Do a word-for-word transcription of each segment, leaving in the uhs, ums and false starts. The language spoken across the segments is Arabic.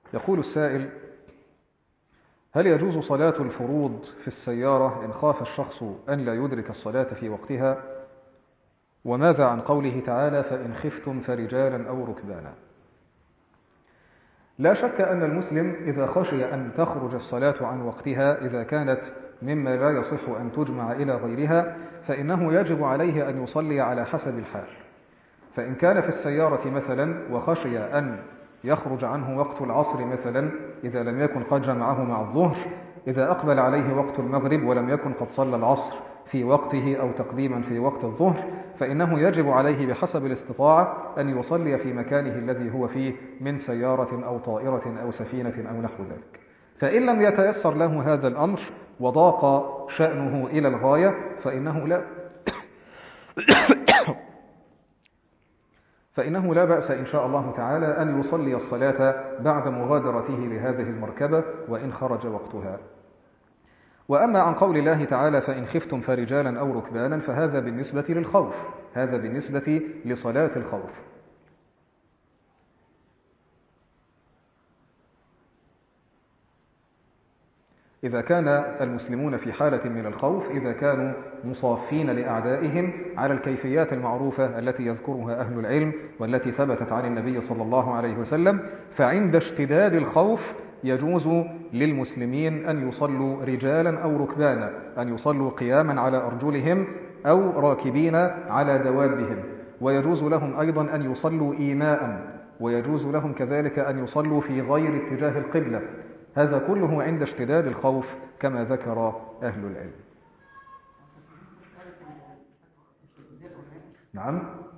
يقول السائل: هل يجوز صلاة الفروض في السيارة إن خاف الشخص أن لا يدرك الصلاة في وقتها؟ وماذا عن قوله تعالى: فإن خفتم فرجالا أو ركبانا؟ لا شك أن المسلم إذا خشي أن تخرج الصلاة عن وقتها إذا كانت مما لا يصح أن تجمع إلى غيرها فإنه يجب عليه أن يصلي على حسب الحال. فإن كان في السيارة مثلا وخشي أن يخرج عنه وقت العصر مثلا إذا لم يكن قد جمعه مع الظهر، إذا أقبل عليه وقت المغرب ولم يكن قد صلى العصر في وقته أو تقديما في وقت الظهر، فإنه يجب عليه بحسب الاستطاعة أن يصلي في مكانه الذي هو فيه من سيارة أو طائرة أو سفينة أو نحو ذلك. فإن لم يتيسر له هذا الأمر وضاق شأنه إلى الغاية فإنه لا فإنه لا بأس إن شاء الله تعالى أن يصلي الصلاة بعد مغادرته لهذه المركبة وإن خرج وقتها. وأما عن قول الله تعالى: فإن خفتم فرجالا أو ركبانا، فهذا بالنسبة للخوف، هذا بالنسبة لصلاة الخوف. إذا كان المسلمون في حالة من الخوف، إذا كانوا مصافين لأعدائهم على الكيفيات المعروفة التي يذكرها أهل العلم والتي ثبتت عن النبي صلى الله عليه وسلم، فعند اشتداد الخوف يجوز للمسلمين أن يصلوا رجالا أو ركبانا، أن يصلوا قياما على أرجلهم أو راكبين على دوابهم، ويجوز لهم أيضا أن يصلوا إيماء، ويجوز لهم كذلك أن يصلوا في غير اتجاه القبلة. هذا كله عند اشتداد الخوف كما ذكر أهل العلم. نعم،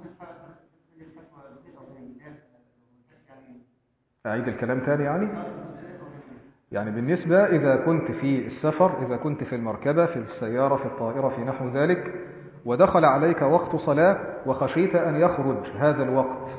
أعيد الكلام تاني. يعني يعني بالنسبة إذا كنت في السفر، إذا كنت في المركبة، في السيارة، في الطائرة، في نحو ذلك، ودخل عليك وقت صلاة وخشيت أن يخرج هذا الوقت،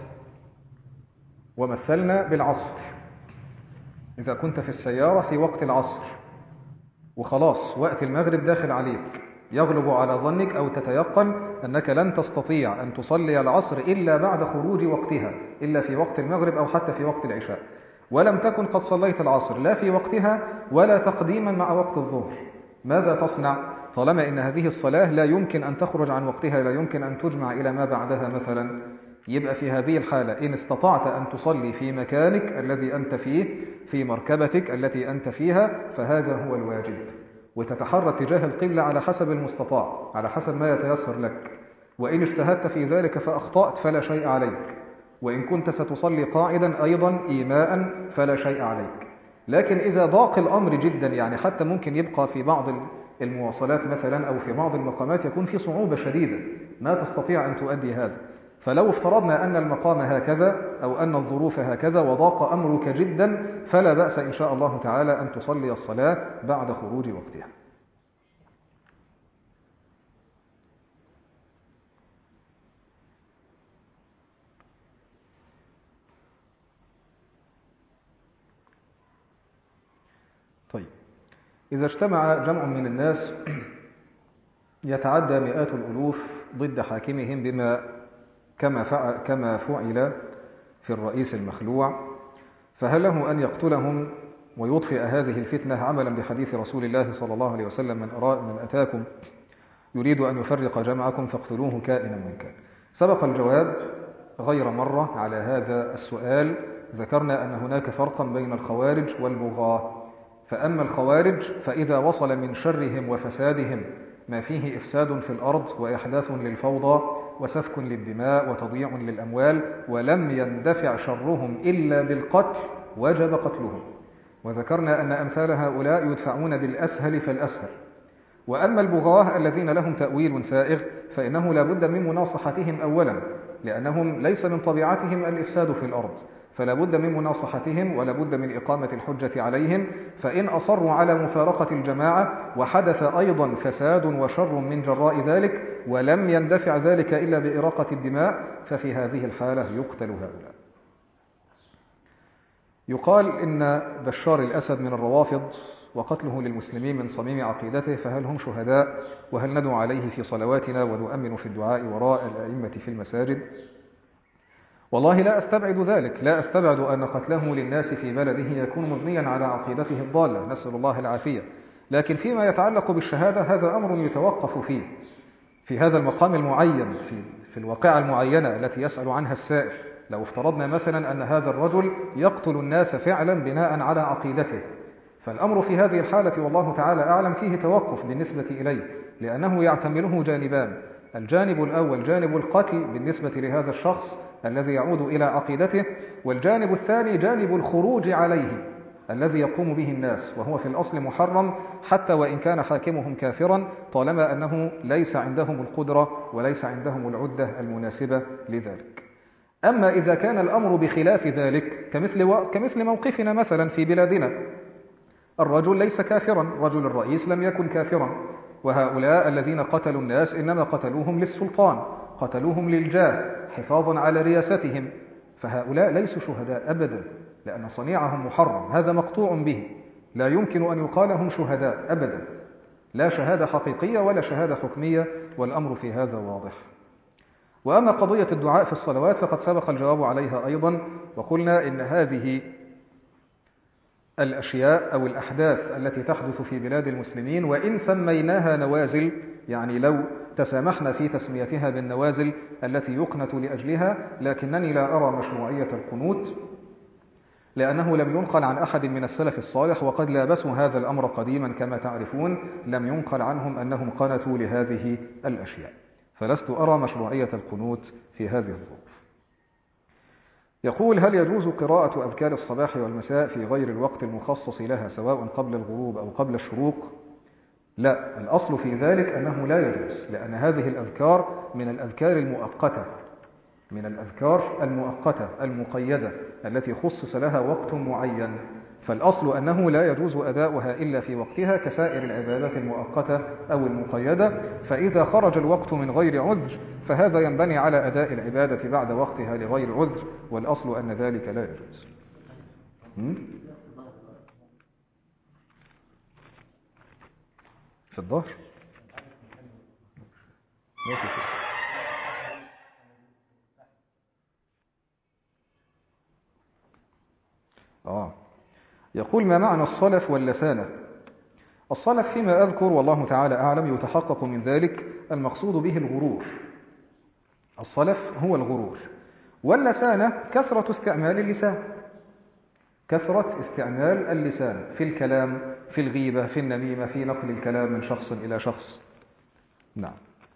ومثلنا بالعصر، إذا كنت في السيارة في وقت العصر وخلاص وقت المغرب داخل عليك، يغلب على ظنك أو تتيقن أنك لن تستطيع أن تصلي العصر إلا بعد خروج وقتها، إلا في وقت المغرب أو حتى في وقت العشاء، ولم تكن قد صليت العصر لا في وقتها ولا تقديما مع وقت الظهر، ماذا تصنع؟ طالما إن هذه الصلاة لا يمكن أن تخرج عن وقتها، لا يمكن أن تجمع إلى ما بعدها مثلا، يبقى في هذه الحالة إن استطعت أن تصلي في مكانك الذي أنت فيه، في مركبتك التي أنت فيها، فهذا هو الواجب، وتتحرى اتجاه القبلة على حسب المستطاع، على حسب ما يتيسر لك. وإن اجتهدت في ذلك فأخطأت فلا شيء عليك، وإن كنت ستصلي قاعدا أيضا إيماء فلا شيء عليك. لكن إذا ضاق الأمر جدا، يعني حتى ممكن يبقى في بعض المواصلات مثلا أو في بعض المقامات يكون في صعوبة شديدة ما تستطيع أن تؤدي هذا، فلو افترضنا أن المقام هكذا أو أن الظروف هكذا وضاق أمرك جدا، فلا بأس إن شاء الله تعالى أن تصلي الصلاة بعد خروج وقتها. طيب، إذا اجتمع جمع من الناس يتعدى مئات الألوف ضد حاكمهم بما كما فعل, كما فعل في الرئيس المخلوع، فهل له أن يقتلهم ويطفئ هذه الفتنة عملا بحديث رسول الله صلى الله عليه وسلم: من, أراد من أتاكم يريد أن يفرق جمعكم فاقتلوه كائنا من كان؟ سبق الجواب غير مرة على هذا السؤال، ذكرنا أن هناك فرقا بين الخوارج والبغاة. فأما الخوارج فإذا وصل من شرهم وفسادهم ما فيه إفساد في الأرض وإحداث للفوضى وسفك للدماء وتضييع للأموال ولم يندفع شرهم إلا بالقتل وجب قتلهم، وذكرنا أن أمثال هؤلاء يدفعون بالأسهل فالأسهل. وأما البغاة الذين لهم تأويل سائغ فإنه لا بد من مناصحتهم أولا، لأنهم ليس من طبيعتهم الإفساد في الأرض، فلا بد من مناصحتهم ولا بد من إقامة الحجة عليهم. فإن أصروا على مفارقة الجماعة وحدث أيضا فساد وشر من جراء ذلك ولم يندفع ذلك إلا بإراقة الدماء، ففي هذه الحالة يقتل هؤلاء. يقال إن بشار الأسد من الروافض وقتله للمسلمين من صميم عقيدته، فهل هم شهداء؟ وهل ندعو عليه في صلواتنا ونؤمن في الدعاء وراء الأئمة في المساجد؟ والله لا أستبعد ذلك، لا أستبعد أن قتله للناس في بلده يكون مبنيا على عقيدته الضالة، نسأل الله العافية. لكن فيما يتعلق بالشهادة هذا أمر يتوقف فيه في هذا المقام المعين، في, في الواقعة المعينة التي يسأل عنها السائل. لو افترضنا مثلا أن هذا الرجل يقتل الناس فعلا بناء على عقيدته، فالأمر في هذه الحالة والله تعالى أعلم فيه توقف بالنسبة إليه، لأنه يعتمله جانبان: الجانب الأول جانب القتل بالنسبة لهذا الشخص الذي يعود إلى عقيدته، والجانب الثاني جانب الخروج عليه الذي يقوم به الناس، وهو في الأصل محرم حتى وإن كان حاكمهم كافرا، طالما أنه ليس عندهم القدرة وليس عندهم العدة المناسبة لذلك. أما إذا كان الأمر بخلاف ذلك كمثل, و... كمثل موقفنا مثلا في بلادنا، الرجل ليس كافرا، رجل الرئيس لم يكن كافرا، وهؤلاء الذين قتلوا الناس إنما قتلوهم للسلطان، قتلوهم للجاه حفاظا على رياستهم، فهؤلاء ليسوا شهداء أبدا، لأن صنيعهم محرم، هذا مقطوع به، لا يمكن أن يقال هم شهداء أبدا، لا شهادة حقيقية ولا شهادة حكمية، والأمر في هذا واضح. وأما قضية الدعاء في الصلوات فقد سبق الجواب عليها أيضا، وقلنا إن هذه الأشياء أو الأحداث التي تحدث في بلاد المسلمين، وإن سميناها نوازل، يعني لو تسامحنا في تسميتها بالنوازل التي يقنت لأجلها، لكنني لا أرى مشروعية القنوت، لأنه لم ينقل عن أحد من السلف الصالح، وقد لابسوا هذا الأمر قديما كما تعرفون، لم ينقل عنهم أنهم قنتوا لهذه الأشياء، فلست أرى مشروعية القنوت في هذه الظروف. يقول: هل يجوز قراءة أذكار الصباح والمساء في غير الوقت المخصص لها سواء قبل الغروب أو قبل الشروق؟ لا، الأصل في ذلك أنه لا يجوز، لأن هذه الأذكار من الأذكار المؤقتة، من الأذكار المؤقتة المقيدة التي خصص لها وقت معين، فالأصل أنه لا يجوز أداؤها إلا في وقتها كسائر العبادات المؤقتة أو المقيدة، فإذا خرج الوقت من غير عذر فهذا ينبني على أداء العبادة بعد وقتها لغير عذر، والأصل أن ذلك لا يجوز. في الظهر آه. يقول: ما معنى الصلف واللسانة؟ الصلف فيما أذكر والله تعالى أعلم يتحقق من ذلك المقصود به الغرور، الصلف هو الغرور، واللسانة كثرة استعمال اللسان، كثرة استعمال اللسان في الكلام، في الغيبة، في النميمة، في نقل الكلام من شخص إلى شخص. نعم.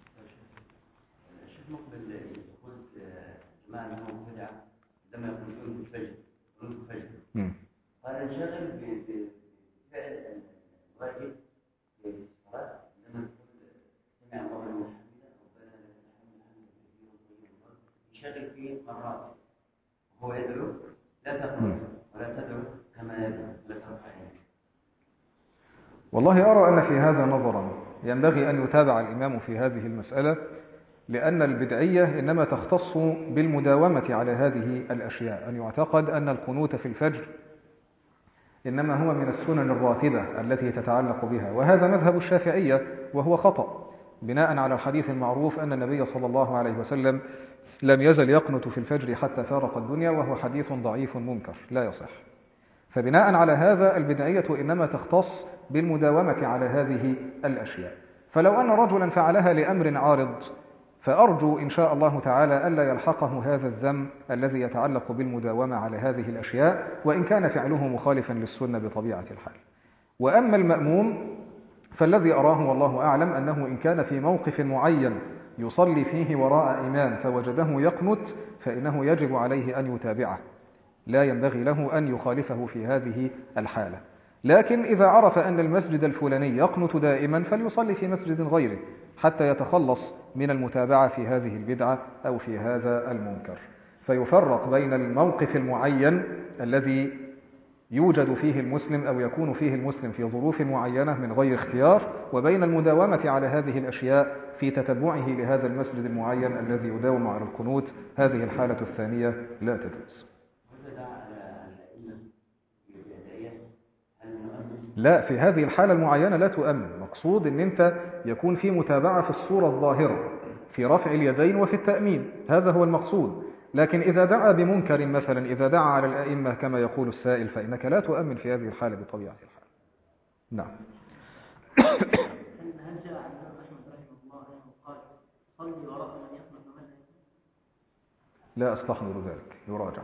الشيخ مقبل يقول جماعة أنه بدعة لما يكون يوم الفجر يوم الفجر قال انشغل بفعل الواجب في الصلاة لما يقول سمع الله لمن حمده ربنا لك الحمد حمدا كثيرا طيبا ينشغل فيه مرات وهو يدعو، لا تقول ولا تدعو كما يدعو، لا ترفع عينك. والله أرى أن في هذا نظرا ينبغي أن يتابع الإمام في هذه المسألة، لأن البدعية إنما تختص بالمداومة على هذه الأشياء، أن يعتقد أن القنوت في الفجر إنما هو من السنن الراتبة التي تتعلق بها، وهذا مذهب الشافعية وهو خطأ، بناء على الحديث المعروف أن النبي صلى الله عليه وسلم لم يزل يقنت في الفجر حتى فارق الدنيا، وهو حديث ضعيف منكر لا يصح. فبناء على هذا البدعية إنما تختص بالمداومة على هذه الأشياء، فلو أن رجلا فعلها لأمر عارض فأرجو إن شاء الله تعالى ألا يلحقه هذا الذم الذي يتعلق بالمداومة على هذه الأشياء، وإن كان فعله مخالفا للسنة بطبيعة الحال. وأما المأموم فالذي أراه والله أعلم أنه إن كان في موقف معين يصلي فيه وراء إمام فوجده يقنت فإنه يجب عليه أن يتابعه، لا ينبغي له أن يخالفه في هذه الحالة. لكن إذا عرف أن المسجد الفلاني يقنت دائما فليصلي في مسجد غيره حتى يتخلص من المتابعة في هذه البدعة أو في هذا المنكر. فيفرق بين الموقف المعين الذي يوجد فيه المسلم أو يكون فيه المسلم في ظروف معينة من غير اختيار، وبين المداومة على هذه الأشياء في تتبعه لهذا المسجد المعين الذي يداوم على القنوت. هذه الحالة الثانية لا تجوز. لا، في هذه الحالة المعينة لا تؤمن، مقصود أن أنت يكون في متابعة في الصورة الظاهرة في رفع اليدين وفي التأمين، هذا هو المقصود. لكن إذا دعا بمنكر مثلا، إذا دعا على الأئمة كما يقول السائل، فإنك لا تؤمن في هذه الحالة بطبيعة الحال. نعم. هل جاء عن أحمد رحمه الله أنه قال صلي وراء من يقنط من لا أستحضر ذلك، يراجع.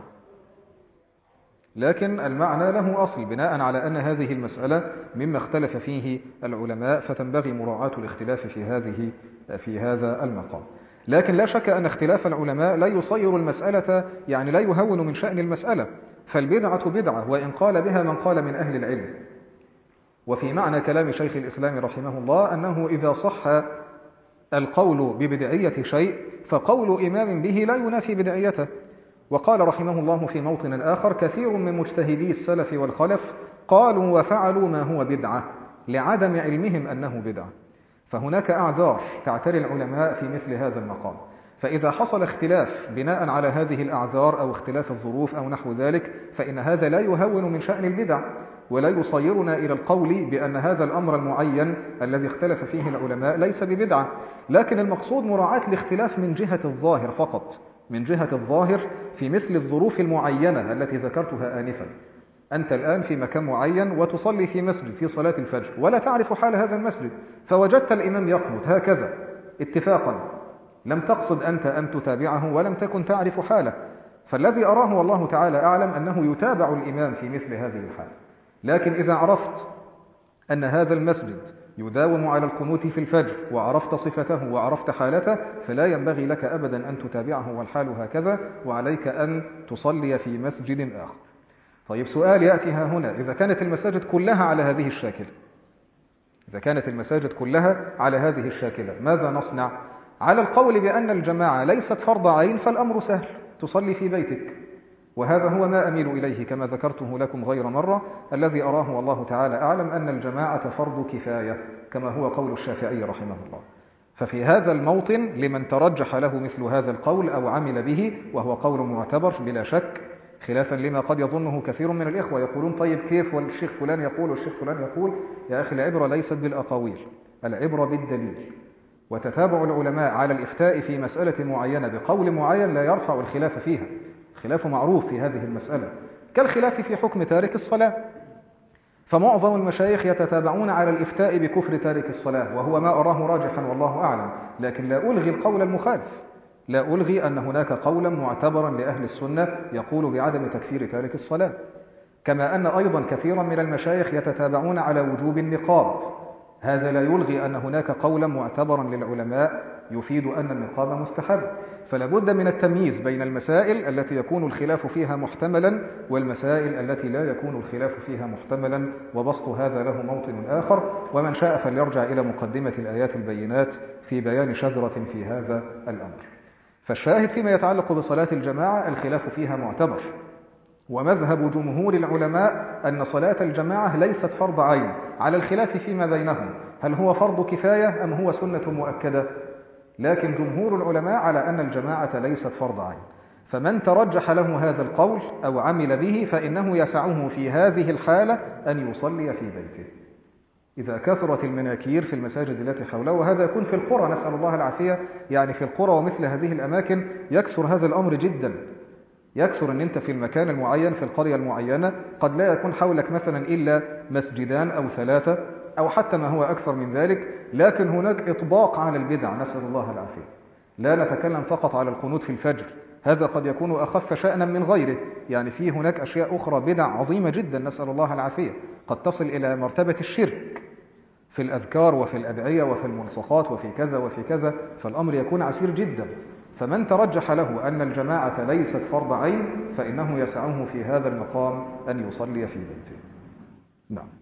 لكن المعنى له أصل بناء على أن هذه المسألة مما اختلف فيه العلماء، فتنبغي مراعاة الاختلاف في هذه في هذا المقام. لكن لا شك أن اختلاف العلماء لا يصير المسألة، يعني لا يهون من شأن المسألة، فالبدعة بدعة وإن قال بها من قال من أهل العلم. وفي معنى كلام شيخ الإسلام رحمه الله أنه إذا صح القول ببدعية شيء فقول إمام به لا ينافي بدعيته. وقال رحمه الله في موطن آخر: كثير من مجتهدي السلف والخلف قالوا وفعلوا ما هو بدعة لعدم علمهم أنه بدعة. فهناك أعذار تعتري العلماء في مثل هذا المقام، فإذا حصل اختلاف بناء على هذه الأعذار أو اختلاف الظروف أو نحو ذلك، فإن هذا لا يهون من شأن البدع ولا يصيرنا إلى القول بأن هذا الأمر المعين الذي اختلف فيه العلماء ليس ببدعة. لكن المقصود مراعاة الاختلاف من جهة الظاهر فقط، من جهة الظاهر في مثل الظروف المعينة التي ذكرتها آنفا. أنت الآن في مكان معين وتصلي في مسجد في صلاة الفجر ولا تعرف حال هذا المسجد، فوجدت الإمام يقنط هكذا اتفاقا، لم تقصد أنت أن تتابعه ولم تكن تعرف حاله، فالذي أراه والله تعالى أعلم أنه يتابع الإمام في مثل هذه الحال. لكن إذا عرفت أن هذا المسجد يداوم على القنوت في الفجر وعرفت صفته وعرفت حالته، فلا ينبغي لك أبدا أن تتابعه والحال هكذا، وعليك أن تصلي في مسجد آخر. طيب سؤال يأتي ها هنا: إذا كانت المساجد كلها على هذه الشاكلة إذا كانت المساجد كلها على هذه الشاكلة ماذا نصنع؟ على القول بأن الجماعة ليست فرض عين فالأمر سهل، تصلي في بيتك، وهذا هو ما أميل إليه كما ذكرته لكم غير مرة. الذي أراه والله تعالى أعلم أن الجماعة فرض كفاية كما هو قول الشافعي رحمه الله. ففي هذا الموطن لمن ترجح له مثل هذا القول أو عمل به، وهو قول معتبر بلا شك، خلافا لما قد يظنه كثير من الإخوة يقولون: طيب كيف والشيخ فلان يقول والشيخ فلان يقول؟ يا أخي العبرة ليست بالأقاويل، العبرة بالدليل. وتتابع العلماء على الإفتاء في مسألة معينة بقول معين لا يرفع الخلاف فيها، خلاف معروف في هذه المسألة، كالخلاف في حكم تارك الصلاة. فمعظم المشايخ يتتابعون على الإفتاء بكفر تارك الصلاة، وهو ما أراه راجحا والله أعلم. لكن لا ألغي القول المخالف، لا ألغي أن هناك قولا معتبرا لأهل السنة يقول بعدم تكفير تارك الصلاة. كما أن أيضا كثيرا من المشايخ يتتابعون على وجوب النقاب، هذا لا يلغي أن هناك قولا معتبرا للعلماء يفيد أن النقاب مستحب. فلا بد من التمييز بين المسائل التي يكون الخلاف فيها محتملا والمسائل التي لا يكون الخلاف فيها محتملا، وبسط هذا له موطن آخر. ومن شاء فليرجع إلى مقدمة الآيات البينات في بيان شجرة في هذا الأمر. فالشاهد فيما يتعلق بصلاة الجماعة الخلاف فيها معتبر، ومذهب جمهور العلماء أن صلاة الجماعة ليست فرض عين، على الخلاف فيما بينهم هل هو فرض كفاية أم هو سنة مؤكدة. لكن جمهور العلماء على أن الجماعة ليست فرض عين، فمن ترجح له هذا القول أو عمل به فإنه يسعه في هذه الحالة أن يصلي في بيته إذا كثرت المناكير في المساجد التي حوله. وهذا يكون في القرى، نسأل الله العافية، يعني في القرى ومثل هذه الأماكن يكثر هذا الأمر جدا. يكثر أن أنت في المكان المعين في القرية المعينة قد لا يكون حولك مثلا إلا مسجدان أو ثلاثة أو حتى ما هو أكثر من ذلك، لكن هناك إطباق على البدع، نسأل الله العافية. لا نتكلم فقط على القنوت في الفجر، هذا قد يكون أخف شأنا من غيره، يعني في هناك أشياء أخرى بدع عظيمة جدا نسأل الله العافية قد تصل إلى مرتبة الشرك في الأذكار وفي الأدعية وفي الملصقات وفي كذا وفي كذا، فالأمر يكون عسير جدا. فمن ترجح له أن الجماعة ليست فرض عين فإنه يسعه في هذا المقام أن يصلي في بيته. نعم.